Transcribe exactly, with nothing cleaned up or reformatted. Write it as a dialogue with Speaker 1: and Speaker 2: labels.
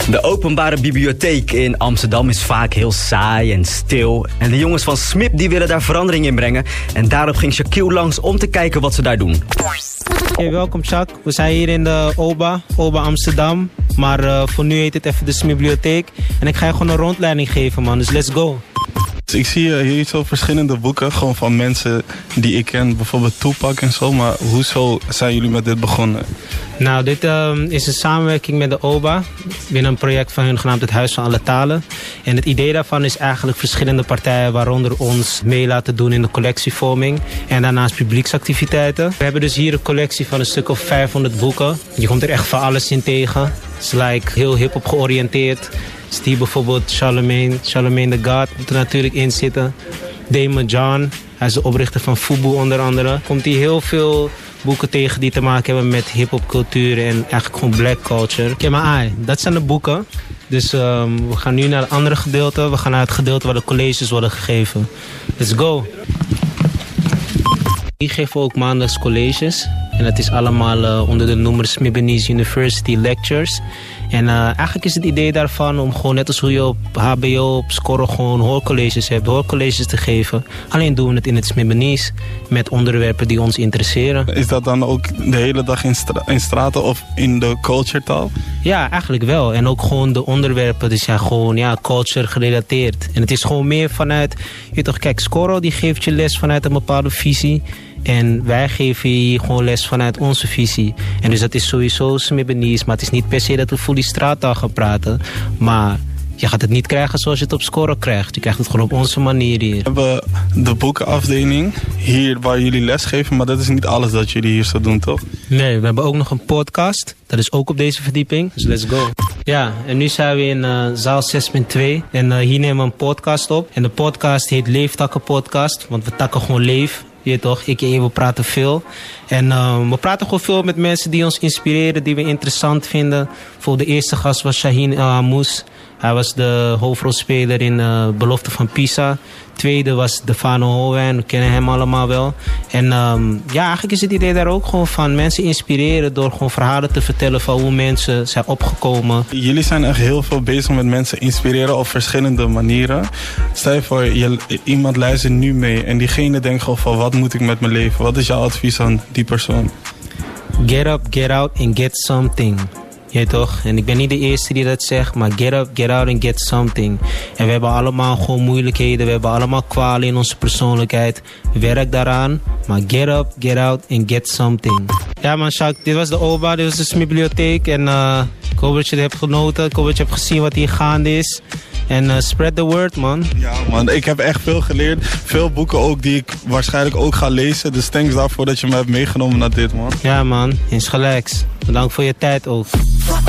Speaker 1: De openbare bibliotheek in Amsterdam is vaak heel saai en stil. En de jongens van Smip die willen daar verandering in brengen. En daarop ging Shaquille langs om te kijken wat ze daar doen.
Speaker 2: Hey, welkom Shaq. We zijn hier in de OBA, OBA Amsterdam. Maar uh, voor nu heet het even de Smipbibliotheek. En ik ga je gewoon een rondleiding geven, man. Dus let's go.
Speaker 3: Dus ik zie uh, hier zo verschillende boeken, gewoon van mensen die ik ken, bijvoorbeeld Tupac en zo. Maar hoezo zijn jullie met dit begonnen?
Speaker 2: Nou, dit uh, is een samenwerking met de OBA binnen een project van hun genaamd het Huis van Alle Talen. En het idee daarvan is eigenlijk verschillende partijen, waaronder ons, mee laten doen in de collectievorming. En daarnaast publieksactiviteiten. We hebben dus hier een collectie van een stuk of vijfhonderd boeken. Je komt er echt van alles in tegen. Het is like heel hip-hop georiënteerd. Is die bijvoorbeeld Charlemagne, Charlemagne the God moet er natuurlijk in zitten. Damon John, hij is de oprichter van Fubu onder andere. Komt hier heel veel boeken tegen die te maken hebben met hip-hop cultuur en eigenlijk gewoon black culture. Kijk maar aan, dat zijn de boeken. Dus um, we gaan nu naar het andere gedeelte. We gaan naar het gedeelte waar de colleges worden gegeven. Let's go! Hier geven we ook maandelijks colleges. En dat is allemaal uh, onder de noemer Smibenese University Lectures. En uh, eigenlijk is het idee daarvan om gewoon net als hoe je op H B O, op Scorro gewoon hoorcolleges hebt, hoorcolleges te geven. Alleen doen we het in het Smibenese met onderwerpen die ons interesseren. Is
Speaker 3: dat dan ook de hele dag in, stra in straten of in de culture taal?
Speaker 2: Ja, eigenlijk wel. En ook gewoon de onderwerpen, dus ja, gewoon ja, culture gerelateerd. En het is gewoon meer vanuit, je weet toch, kijk, Scorro die geeft je les vanuit een bepaalde visie. En wij geven hier gewoon les vanuit onze visie. En dus dat is sowieso Smibenese, maar het is niet per se dat we voor die straattaal gaan praten. Maar je gaat het niet krijgen zoals je het op Scorro krijgt. Je krijgt het gewoon op onze manier hier.
Speaker 3: We hebben de boekenafdeling hier waar jullie lesgeven, maar dat is niet alles dat jullie hier zo doen, toch?
Speaker 2: Nee, we hebben ook nog een podcast. Dat is ook op deze verdieping, dus let's go. Ja, en nu zijn we in uh, zaal zes punt twee. En uh, hier nemen we een podcast op. En de podcast heet Leeftakken Podcast, want we takken gewoon leef. Je toch, ik en je, we praten veel. En uh, we praten gewoon veel met mensen die ons inspireren, die we interessant vinden. Bijvoorbeeld de eerste gast was Shaheen El Hamous. Hij was de hoofdrolspeler in uh, Belofte van Pisa. Tweede was Defano Hoewijn, we kennen hem allemaal wel. En um, ja, eigenlijk is het idee daar ook gewoon van mensen inspireren door gewoon verhalen te vertellen van hoe mensen zijn opgekomen.
Speaker 3: Jullie zijn echt heel veel bezig met mensen inspireren op verschillende manieren. Stel je voor, je, iemand luistert nu mee en diegene denkt gewoon van wat moet ik met mijn leven? Wat is jouw advies aan die persoon?
Speaker 2: Get up, get out and get something. Ja, toch? En ik ben niet de eerste die dat zegt, maar get up, get out and get something. En we hebben allemaal gewoon moeilijkheden, we hebben allemaal kwalen in onze persoonlijkheid. Werk daaraan, maar get up, get out and get something. Ja man, Shaq, dit was de OBA, dit was de Smipbibliotheek. En uh, ik hoop dat je het hebt genoten, ik hoop dat je hebt gezien wat hier gaande is. En uh, spread the word, man.
Speaker 3: Ja, man. Ik heb echt veel geleerd. Veel boeken ook die ik waarschijnlijk ook ga lezen. Dus thanks daarvoor dat je me hebt meegenomen naar dit, man.
Speaker 2: Ja, man. Insgelijks. Bedankt voor je tijd ook.